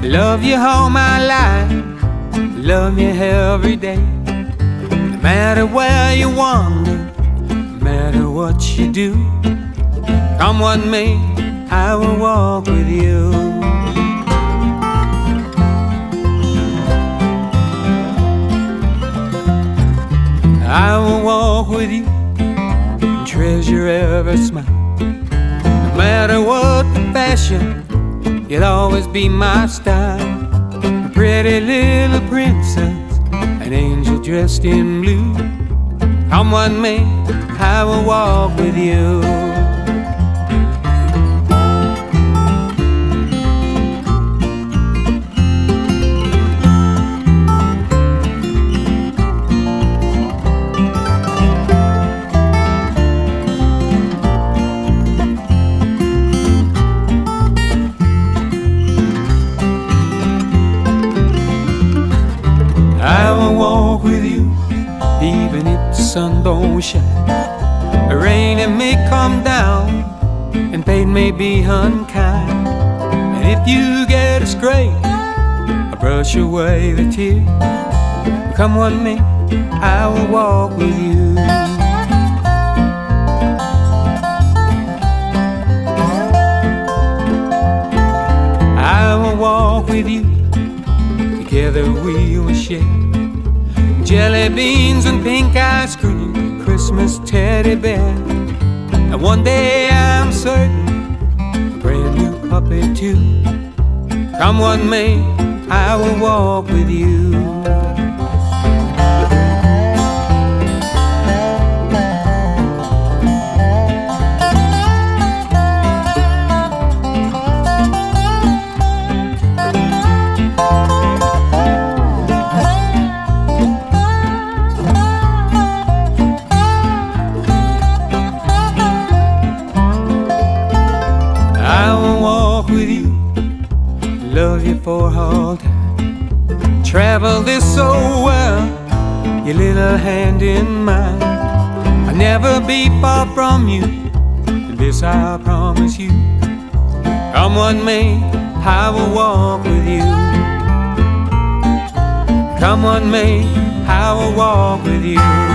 love you all my life, love you every day. No matter where you wander, no matter what you do, come what may, I will walk with you. I will walk with you and treasure every smile. No matter what the fashion, you'll always be my style. A pretty little princess, an angel dressed in blue. Come what may, I will walk with you. I will walk with you, even if the sun don't shine. The rain it may come down, and pain may be unkind. And if you get a scrape, I brush away the tear. Come what may, I will walk with you. I will walk with you, together we will share jelly beans and pink ice cream, Christmas teddy bear. And one day I'm certain, a brand new puppy too. Come what may, I will walk with you. Love you for all time. Travel this so well, your little hand in mine. I'll never be far from you, and this I promise you. Come what may, I will walk with you. Come what may, I will walk with you.